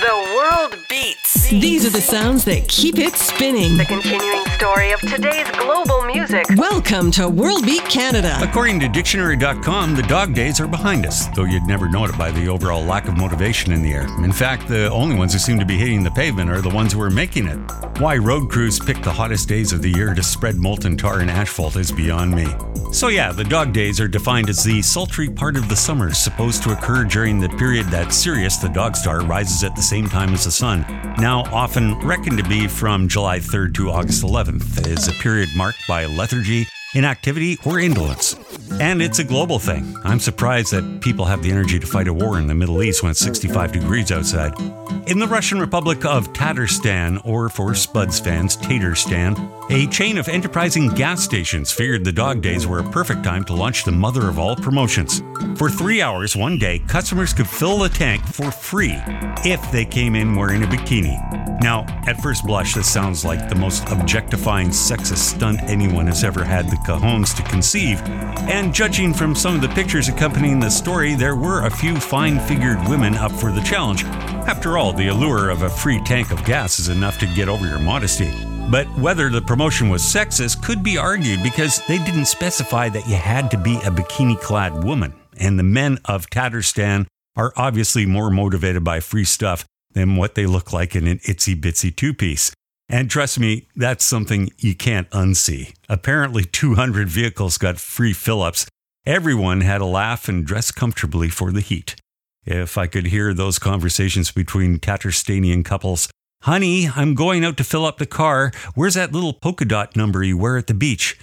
The world beats. These are the sounds that keep it spinning. The continuing story of today's global music. Welcome to World Beat Canada. According to Dictionary.com, the dog days are behind us, though you'd never know it by the overall lack of motivation in the air. In fact, the only ones who seem to be hitting the pavement are the ones who are making it. Why road crews pick the hottest days of the year to spread molten tar and asphalt is beyond me. So yeah, the dog days are defined as the sultry part of the summer supposed to occur during the period that Sirius, the dog star, rises at the same time as the sun. Now often reckoned to be from July 3rd to August 11th, is a period marked by lethargy, inactivity, or indolence. And it's a global thing. I'm surprised that people have the energy to fight a war in the Middle East when it's 65 degrees outside. In the Russian Republic of Tatarstan, or for Spuds fans, Tatarstan, a chain of enterprising gas stations figured the dog days were a perfect time to launch the mother of all promotions. For 3 hours one day, customers could fill the tank for free if they came in wearing a bikini. Now, at first blush, this sounds like the most objectifying sexist stunt anyone has ever had the cajones to conceive. And judging from some of the pictures accompanying the story, there were a few fine-figured women up for the challenge. After all, the allure of a free tank of gas is enough to get over your modesty. But whether the promotion was sexist could be argued because they didn't specify that you had to be a bikini-clad woman. And the men of Tatarstan are obviously more motivated by free stuff than what they look like in an itsy-bitsy two-piece. And trust me, that's something you can't unsee. Apparently 200 vehicles got free fill-ups. Everyone had a laugh and dressed comfortably for the heat. If I could hear those conversations between Tatarstanian couples. Honey, I'm going out to fill up the car. Where's that little polka dot number you wear at the beach?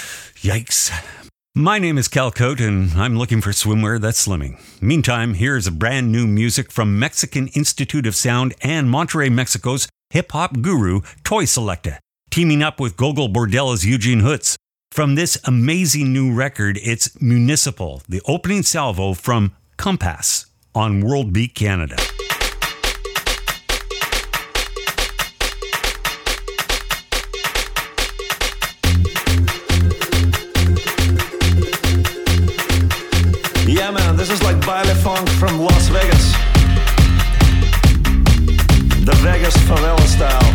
Yikes. My name is Cal Cote, and I'm looking for swimwear that's slimming. Meantime, here's a brand new music from Mexican Institute of Sound and Monterrey, Mexico's hip-hop guru, Toy Selecta, teaming up with Gogol Bordello's Eugene Hutz. From this amazing new record, it's Municipal, the opening salvo from Compass on World Beat Canada. Yeah, man, this is like baile funk from Las Vegas. The Vegas favela style.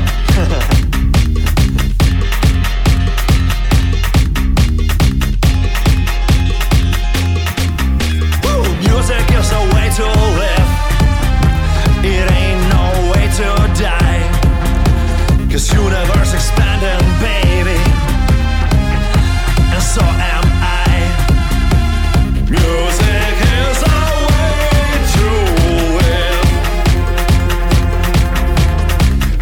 Woo! Music is a way to live. It ain't no way to die. 'Cause universe expanding, baby. And so am I. Music is a way to live.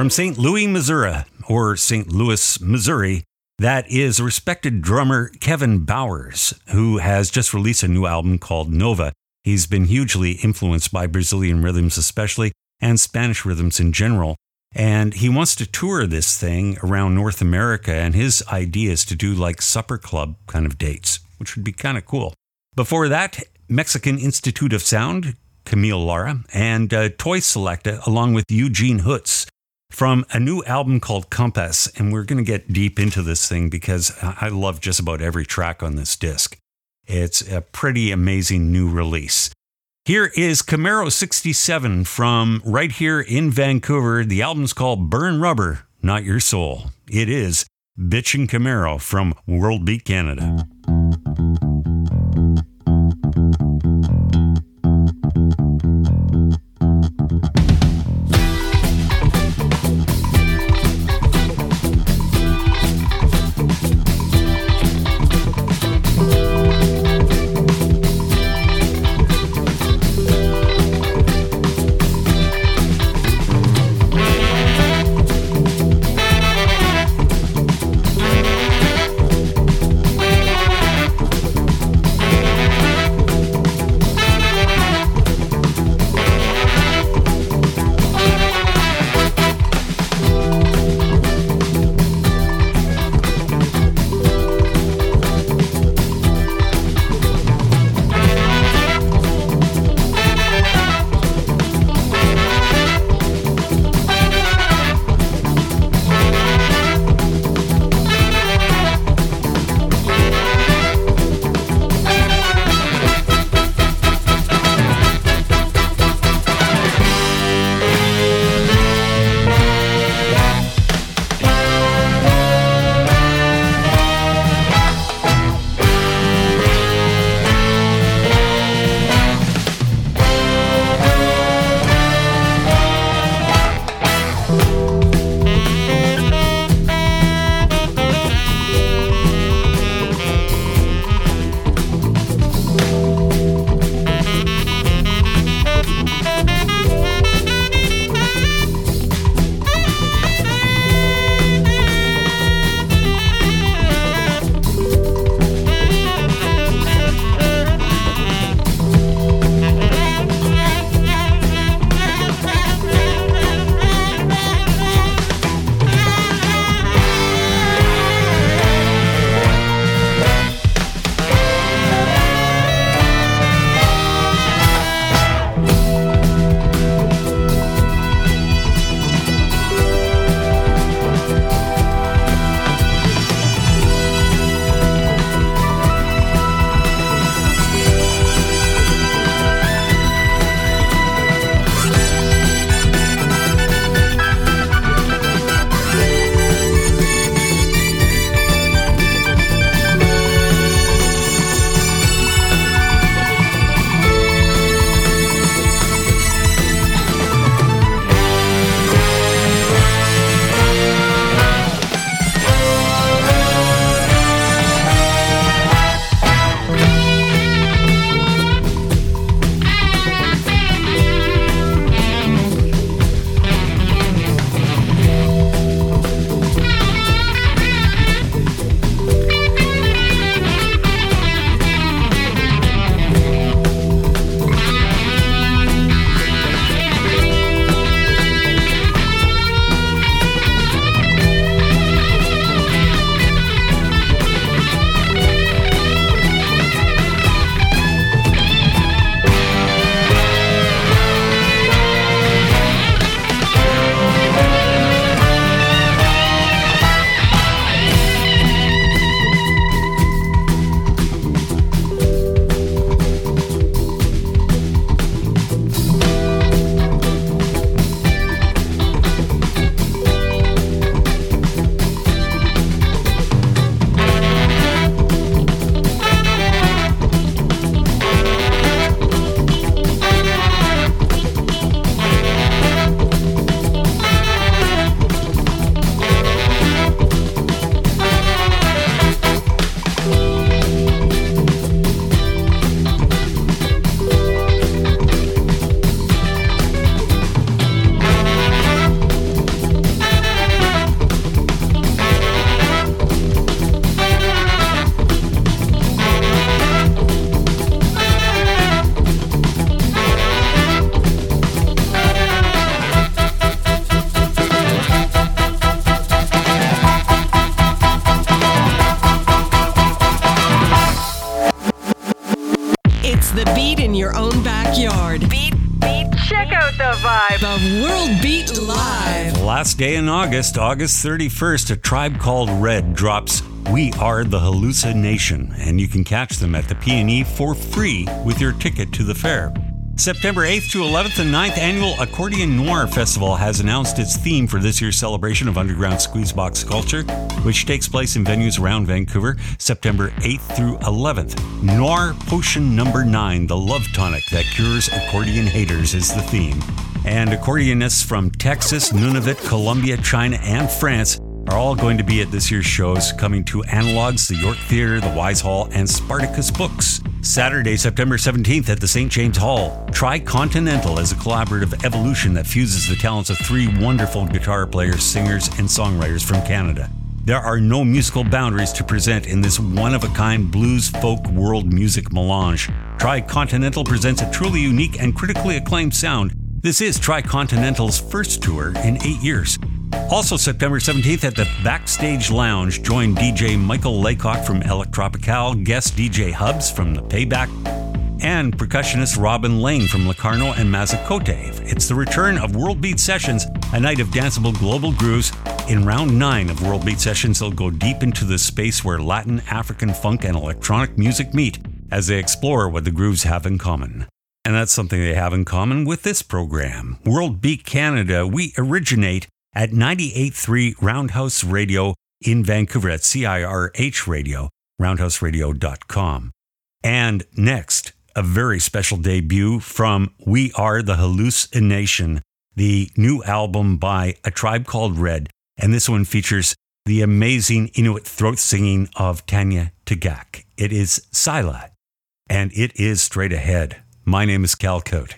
From St. Louis, Missouri, or St. Louis, Missouri, that is respected drummer Kevin Bowers, who has just released a new album called Nova. He's been hugely influenced by Brazilian rhythms especially, and Spanish rhythms in general. And he wants to tour this thing around North America, and his idea is to do like supper club kind of dates, which would be kind of cool. Before that, Mexican Institute of Sound, Camille Lara, and Toy Selecta, along with Eugene Hutz, from a new album called Compass. And we're going to get deep into this thing because I love just about every track on this disc. It's a pretty amazing new release. Here is Camaro 67 from right here in Vancouver. The album's called Burn Rubber, Not Your Soul. It is Bitchin' Camaro from World Beat Canada. your own backyard. Beat, check out the vibe. The World Beat Live. Last day in August, August 31st, A Tribe Called Red drops We Are the Hallucination, and you can catch them at the P&E for free with your ticket to the fair. September 8th to 11th, the 9th Annual Accordion Noir Festival has announced its theme for this year's celebration of underground squeezebox culture, which takes place in venues around Vancouver, September 8th through 11th. Noir Potion Number 9, the love tonic that cures accordion haters, is the theme. And accordionists from Texas, Nunavut, Colombia, China, and France are all going to be at this year's shows, coming to Analogs, the York Theatre, the Wise Hall, and Spartacus Books. Saturday, September 17th at the St. James Hall, Tricontinental is a collaborative evolution that fuses the talents of three wonderful guitar players, singers, and songwriters from Canada. There are no musical boundaries to present in this one-of-a-kind blues folk world music melange. Tricontinental presents a truly unique and critically acclaimed sound. This is Tricontinental's first tour in 8 years. Also September 17th at the Backstage Lounge, join DJ Michael Laycock from Electropical, guest DJ Hubs from The Payback, and percussionist Robin Lane from Locarno and Mazacote. It's the return of World Beat Sessions, a night of danceable global grooves. In round 9 of World Beat Sessions, they'll go deep into the space where Latin, African funk, and electronic music meet as they explore what the grooves have in common. And that's something they have in common with this program. World Beat Canada, we originate at 98.3 Roundhouse Radio in Vancouver at CIRH Radio, roundhouseradio.com. And next, a very special debut from We Are the Hallucination, the new album by A Tribe Called Red. And this one features the amazing Inuit throat singing of Tanya Tagaq. It is Sila, and it is straight ahead. My name is Cal Cote.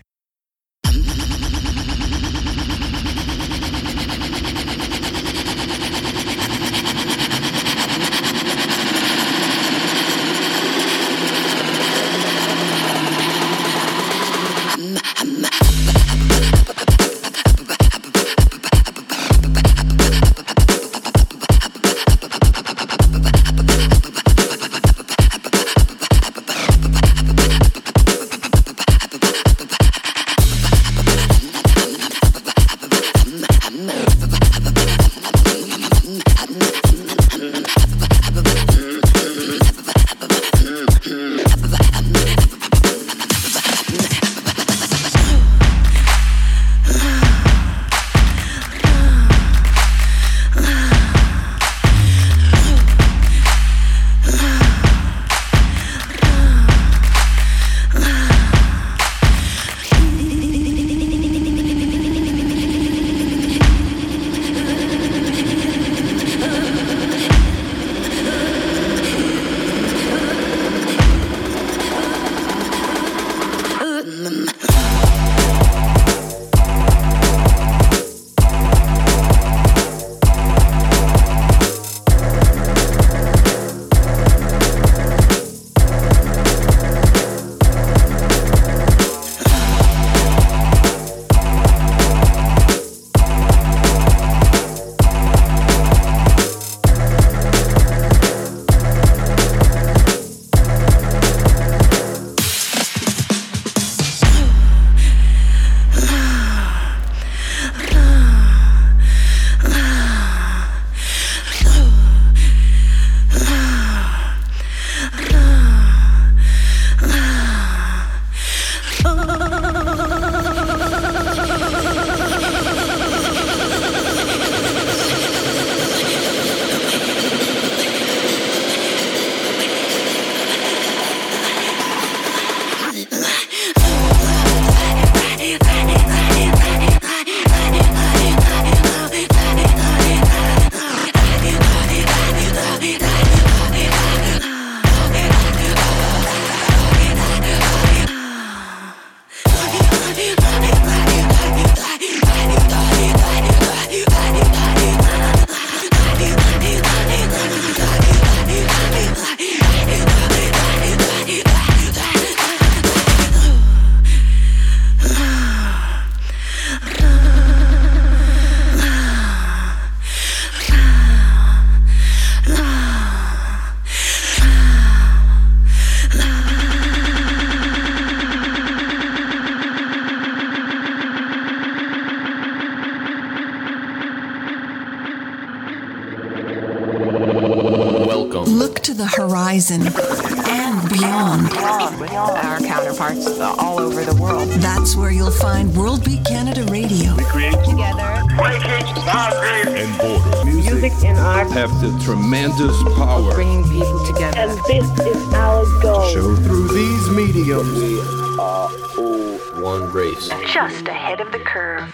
horizon and beyond. Our counterparts all over the world. That's where you'll find World Beat Canada Radio. We create Together. breaking boundaries and borders. Music and art have the tremendous power. Bringing people together. and this is our goal. Show through these mediums. We are all one race. Just ahead of the curve.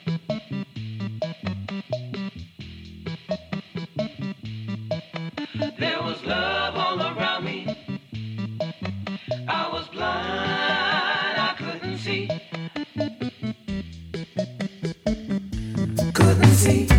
There was love all around me. I was blind, I couldn't see. Couldn't see.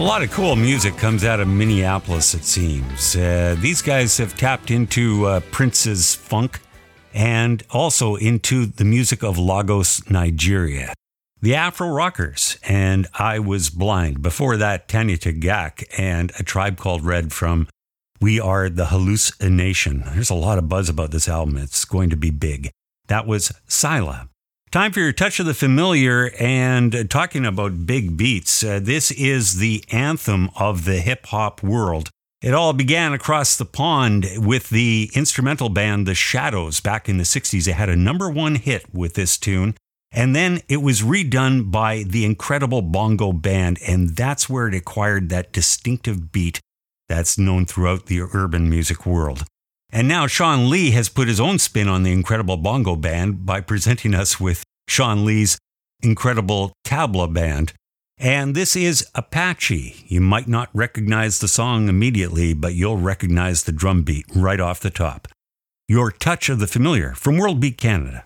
lot of cool music comes out of Minneapolis, it seems. These guys have tapped into Prince's funk and also into the music of Lagos, Nigeria. The Afro Rockers and I Was Blind. Before that, Tanya Tagaq and A Tribe Called Red from We Are the Hallucination. There's a lot of buzz about this album. It's going to be big. That was Sila. Time for your touch of the familiar, and talking about big beats, this is the anthem of the hip-hop world. It all began across the pond with the instrumental band The Shadows back in the 60s. They had a #1 hit with this tune, and then it was redone by the Incredible Bongo Band, and that's where it acquired that distinctive beat that's known throughout the urban music world. And now Sean Lee has put his own spin on the Incredible Bongo Band by presenting us with Sean Lee's Incredible Tabla Band. And this is Apache. You might not recognize the song immediately, but you'll recognize the drum beat right off the top. Your touch of the familiar from World Beat Canada.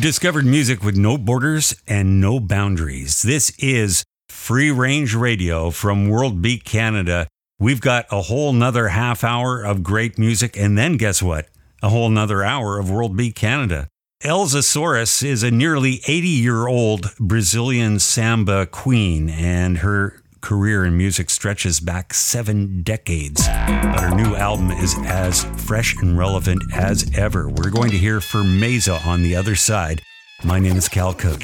discovered music with no borders and no boundaries. This is Free Range Radio from World Beat Canada. We've got a whole nother half hour of great music, and then guess what? A whole nother hour of World Beat Canada. Elza Soares is a nearly 80-year-old Brazilian samba queen, and her career in music stretches back 7 decades. But her new album is as fresh and relevant as ever. We're going to hear Firmeza on the other side. My name is Cal Cote.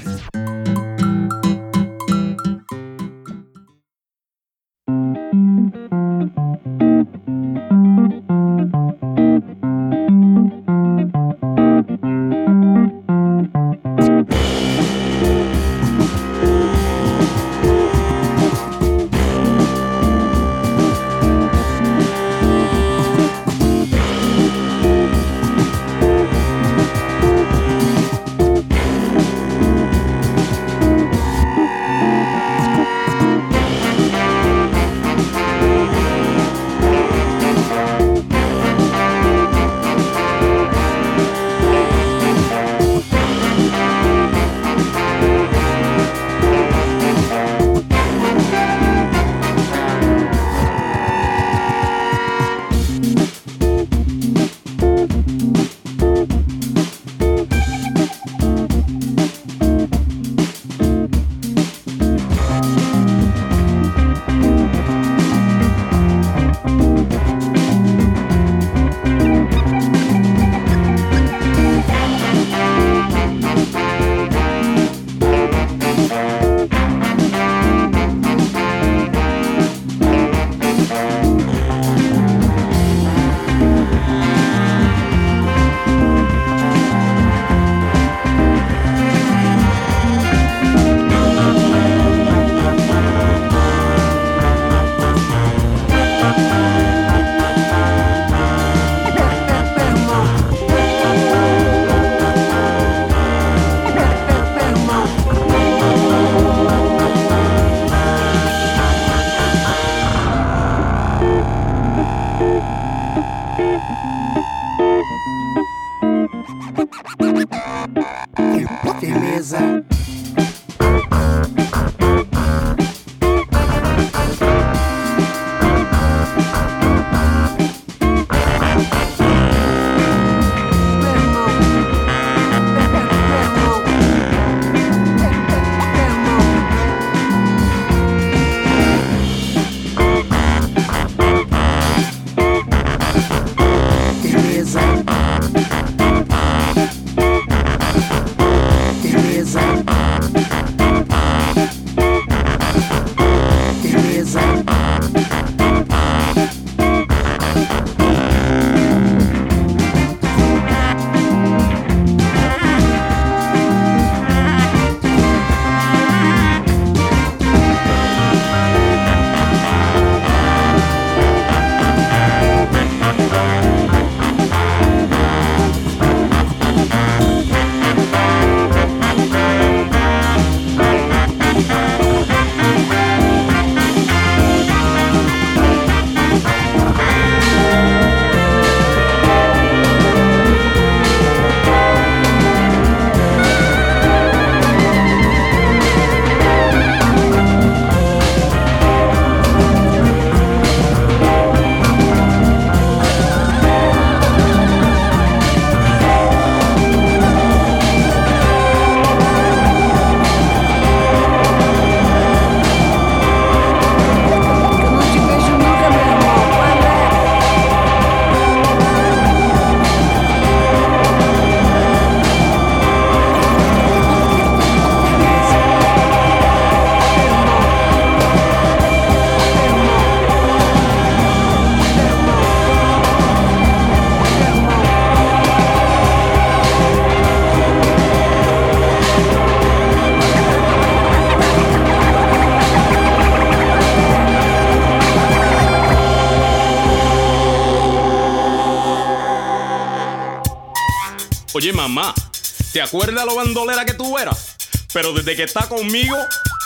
Oye, mamá, ¿te acuerdas lo bandolera que tú eras? Pero desde que está conmigo,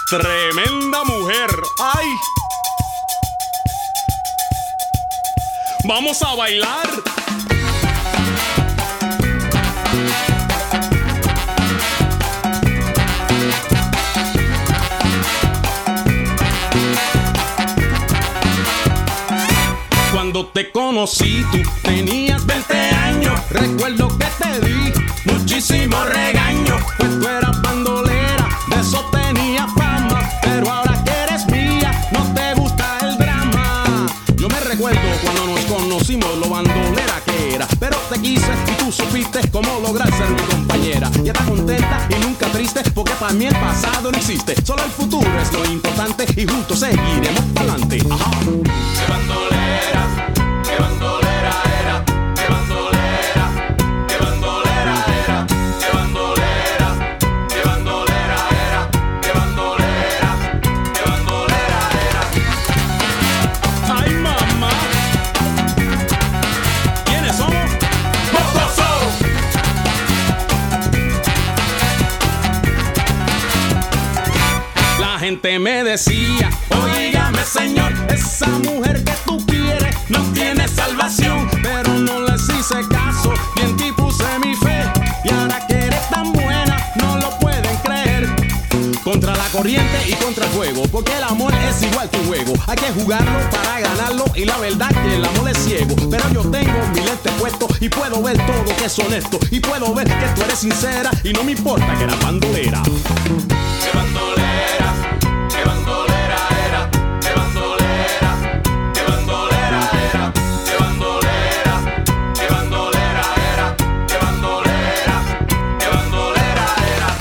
tremenda mujer. ¡Ay! ¡Vamos a bailar! te conocí, tú tenías 20 años. Recuerdo que te di muchísimo regaño, pues tú eras bandolera, de eso tenías fama. Pero ahora que eres mía, no te gusta el drama. Yo me recuerdo cuando nos conocimos, lo bandolera que era, pero te quise y tú supiste cómo lograr ser mi compañera. Ya estás contenta y nunca triste, porque para mí el pasado no existe, solo el futuro es lo importante y juntos seguiremos para adelante. Ajá. ¡Qué bandolera! ¡Qué bandolera era! ¡Qué bandolera! ¡Qué bandolera era! ¡Qué bandolera! ¡Qué bandolera era! ¡Qué bandolera! ¡Qué bandolera era! ¡Ay, mamá! ¿Quiénes somos? ¡Mocoso! La gente me decía, óigame señor, esa mujer que tú quieres no tiene salvación. Pero no les hice caso y en ti puse mi fe. Y ahora que eres tan buena, no lo pueden creer. Contra la corriente y contra el fuego, porque el amor es igual que un juego. Hay que jugarlo para ganarlo y la verdad que el amor es ciego. Pero yo tengo mi lente puesto y puedo ver todo que es honesto. Y puedo ver que tú eres sincera y no me importa que eras bandolera. ¡Qué bandolera! ¡Qué bandolera era! ¡Qué bandolera! ¡Qué bandolera era! ¡Qué bandolera! ¡Qué bandolera era! ¡Qué bandolera! ¡Qué bandolera era!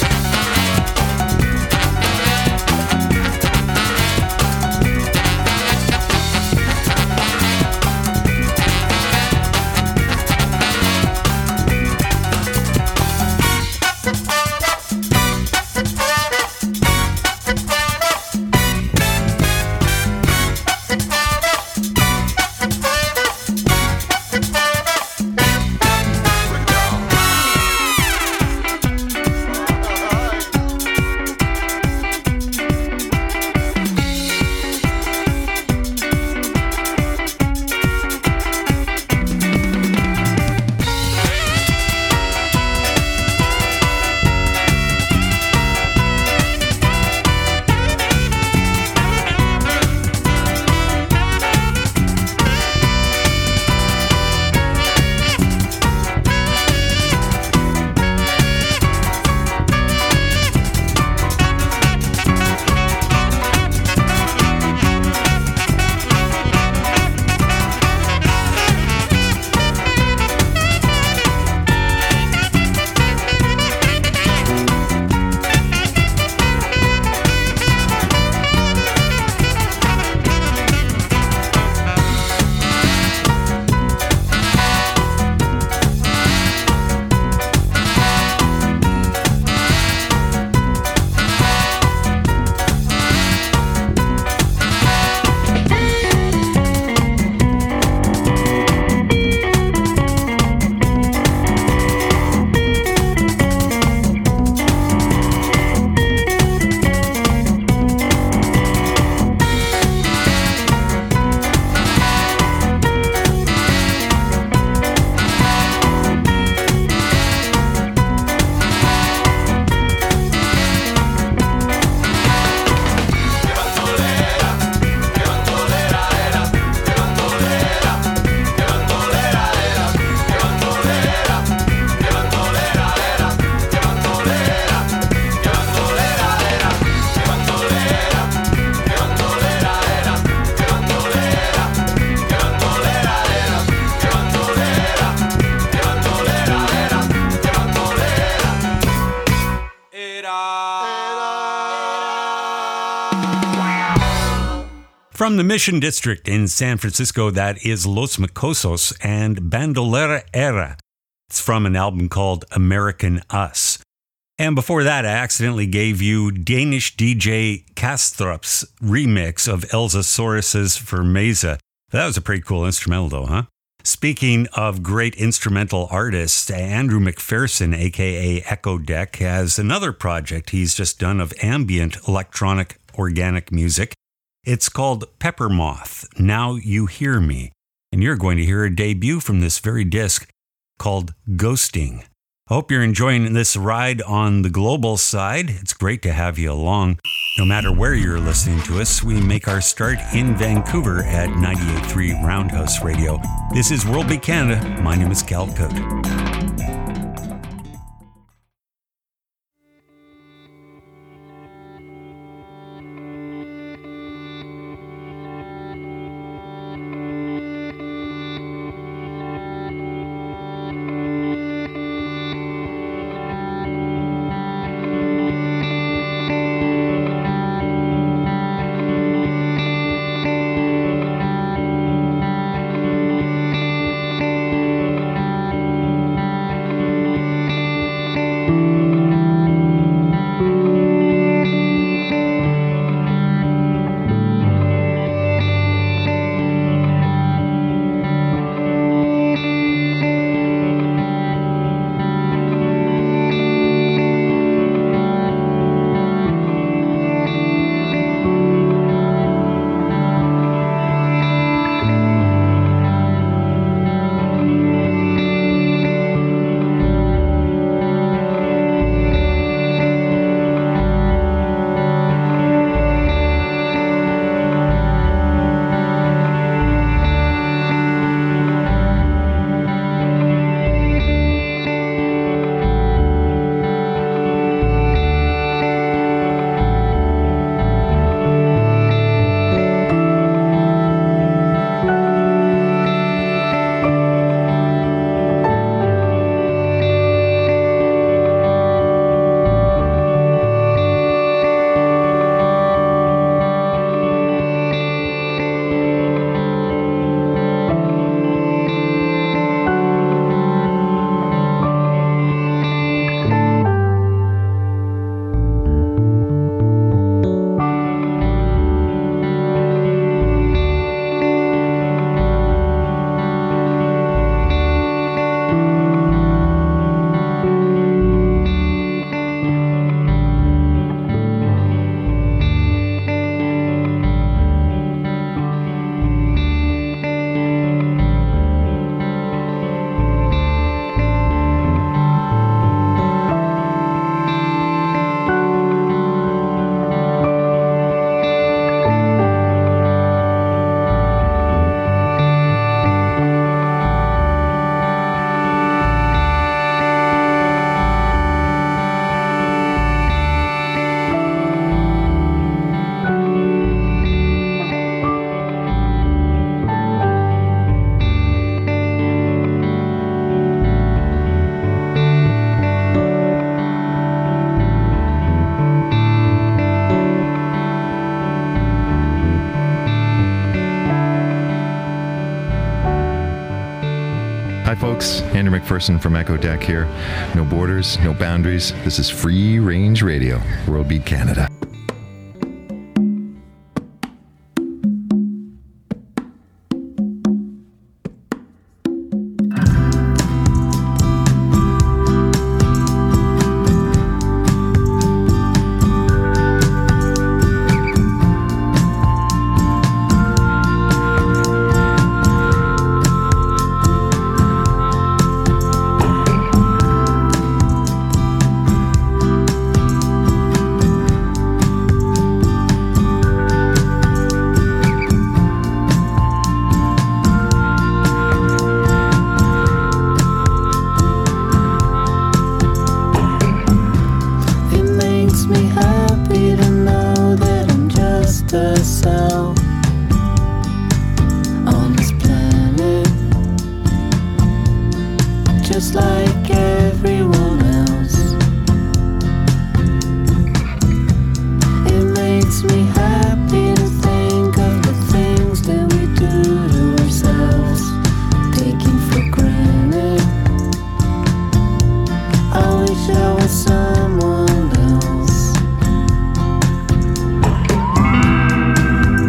From the Mission District in San Francisco, that is Los Mocosos and Bandolera Era. It's from an album called American Us. And before that, I accidentally gave you Danish DJ Kastrup's remix of Elza Soris's Vermeza. That was a pretty cool instrumental though, huh? Speaking of great instrumental artists, Andrew McPherson, aka Echo Deck, has another project he's just done of ambient electronic organic music. It's called Pepper Moth, Now You Hear Me. And you're going to hear a debut from this very disc called Ghosting. Hope you're enjoying this ride on the global side. It's great to have you along. No matter where you're listening to us, we make our start in Vancouver at 98.3 Roundhouse Radio. This is World Beat Canada. My name is Cal Cook. Folks, Andrew McPherson from Echo Deck here. No borders, no boundaries. This is Free Range Radio, World Beat Canada. Someone else.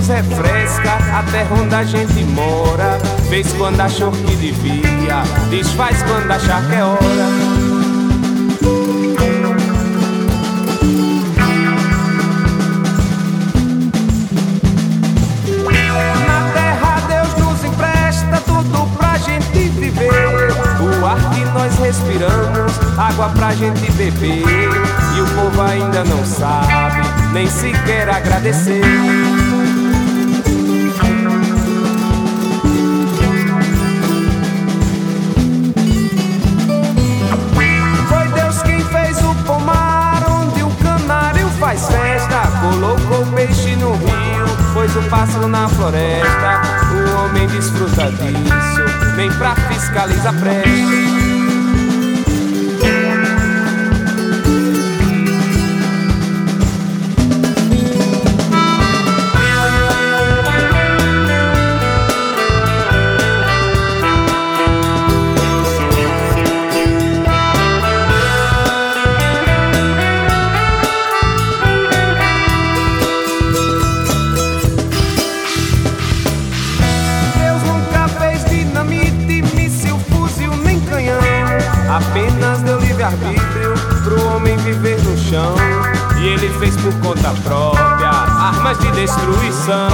refresca a terra onde a gente mora. Fez quando achou que devia, desfaz quando achar que é hora. O ar que nós respiramos, água pra gente beber. E o povo ainda não sabe, nem sequer agradecer. Foi Deus quem fez o pomar onde o canário faz festa. Colocou peixe no rio, pôs o pássaro na floresta. O homem desfruta disso, nem pra fiscalizar presta. Apenas deu livre-arbítrio pro homem viver no chão. E ele fez por conta própria armas de destruição.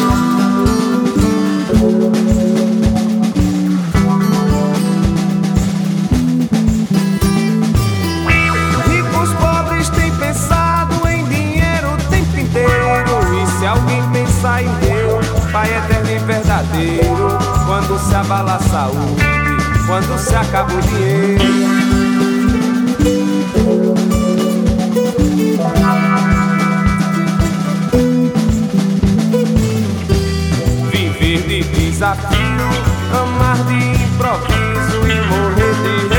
Ricos, pobres têm pensado em dinheiro o tempo inteiro. E se alguém pensar em Deus, Pai eterno e verdadeiro, quando se abala a saúde, quando se acaba o dinheiro. Viver de desafio, amar de improviso e morrer de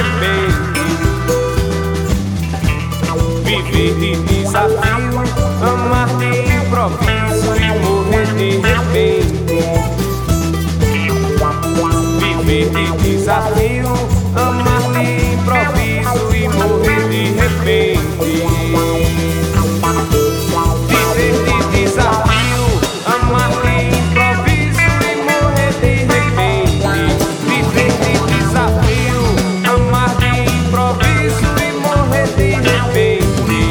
repente. Viver de desafio, amar de improviso e morrer de repente. Viver de desafio, amar de improviso e morrer de repente. Viver de desafio, amar de improviso e morrer de repente. Viver de desafio, amar de improviso e morrer de repente.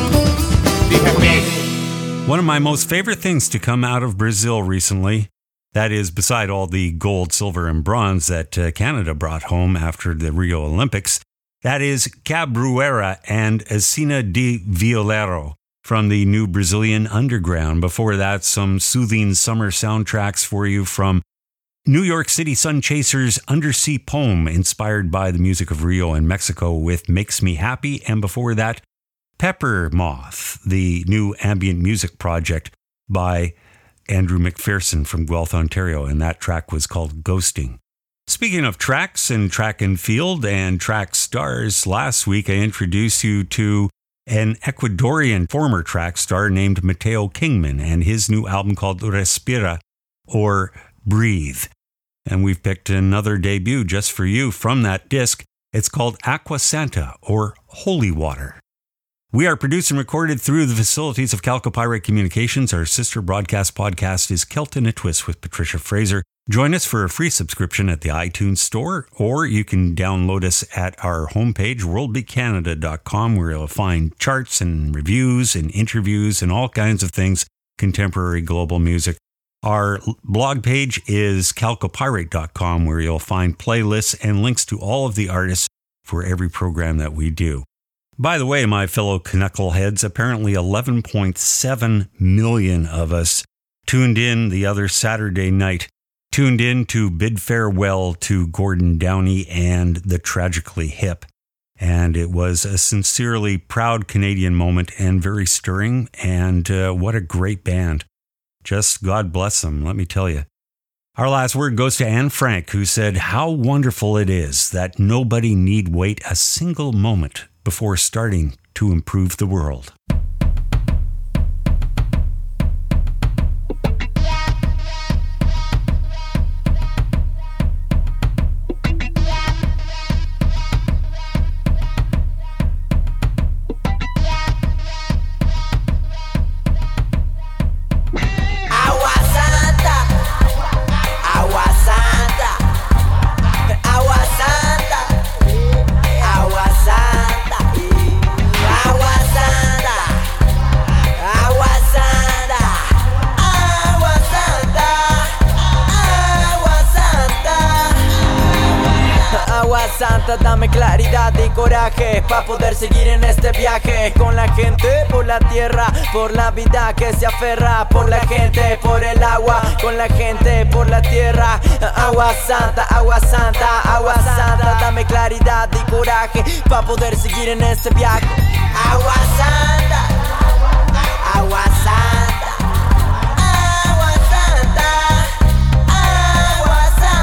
De repente. One of my most favorite things to come out of Brazil recently, that is, beside all the gold, silver, and bronze that Canada brought home after the Rio Olympics, that is Cabruera and Asina de Violero from the new Brazilian Underground. Before that, some soothing summer soundtracks for you from New York City Sun Chasers' Undersea Poem, inspired by the music of Rio and Mexico with Makes Me Happy. And before that, Pepper Moth, the new ambient music project by Andrew McPherson from Guelph, Ontario, and that track was called Ghosting. Speaking of tracks and track and field and track stars, last week I introduced you to an Ecuadorian former track star named Mateo Kingman and his new album called Respira, or Breathe. And we've picked another debut just for you from that disc. It's called Aqua Santa, or Holy Water. We are produced and recorded through the facilities of Calcopyrite Communications. Our sister broadcast podcast is Kelton a Twist with Patricia Fraser. Join us for a free subscription at the iTunes Store, or you can download us at our homepage, worldbeatcanada.com, where you'll find charts and reviews and interviews and all kinds of things, contemporary global music. Our blog page is calcopyrite.com, where you'll find playlists and links to all of the artists for every program that we do. By the way, my fellow knuckleheads, apparently 11.7 million of us tuned in the other Saturday night, tuned in to bid farewell to Gordon Downey and the Tragically Hip. And it was a sincerely proud Canadian moment and very stirring, and what a great band. Just God bless them, let me tell you. Our last word goes to Anne Frank, who said, "How wonderful it is that nobody need wait a single moment before starting to improve the world." Agua Santa, dame claridad y coraje para poder seguir en este viaje. Con la gente por la tierra, por la vida que se aferra. Por la gente, por el agua, con la gente por la tierra. Agua santa, agua santa, agua santa, dame claridad y coraje para poder seguir en este viaje. Agua santa, agua santa, agua santa, agua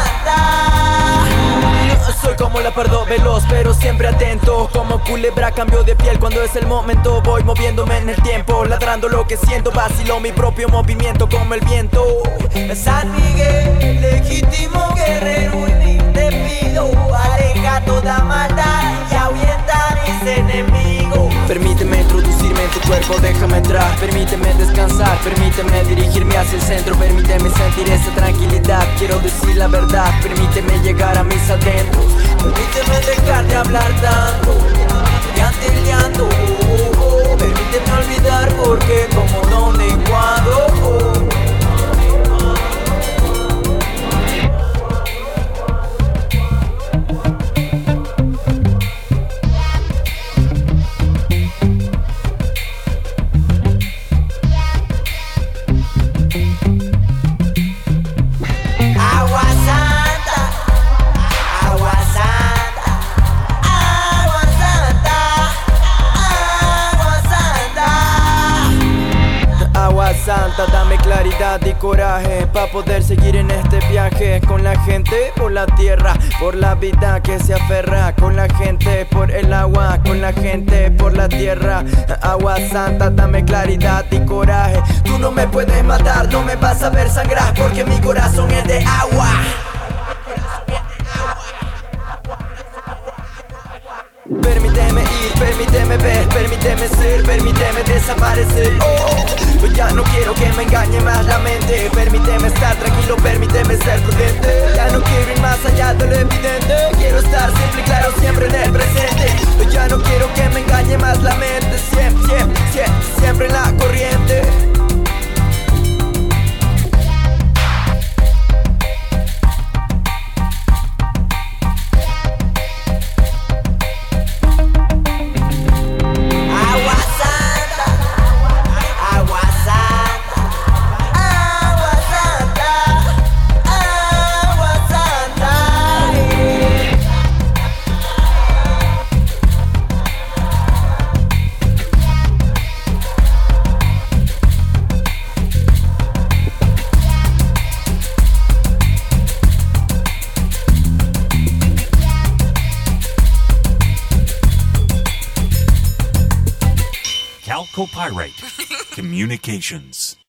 santa. Soy como leopardo veloz pero siempre atento. Como culebra cambio de piel cuando es el momento. Voy moviéndome en el tiempo, ladrando lo que siento. Vacilo mi propio movimiento como el viento. San Miguel, legítimo guerrero, y te pido, aleja toda maldad y ahuyenta a mis enemigos. Permíteme introducirme en tu cuerpo, déjame entrar. Permíteme descansar, permíteme dirigirme hacia el centro. Permíteme sentir esa tranquilidad, quiero decir la verdad. Permíteme llegar a mis adentros. Permíteme dejar de hablar tanto, llanto, permíteme olvidar por qué, cómo, dónde y cuándo. Santa, dame claridad y coraje para poder seguir en este viaje. Con la gente por la tierra, por la vida que se aferra. Con la gente por el agua, con la gente por la tierra. Agua santa, dame claridad y coraje. Tú no me puedes matar, no me vas a ver sangrar, porque mi corazón es de agua. Permíteme ir, permíteme ver, permíteme ser, permíteme desaparecer. Oh, ya no quiero que me engañe más la mente. Permíteme estar tranquilo, permíteme ser prudente. Ya no quiero ir más allá de lo evidente. Quiero estar simple y claro siempre en el presente. Ya no quiero que me engañe más la mente. Siempre en la corriente. Copyright Communications.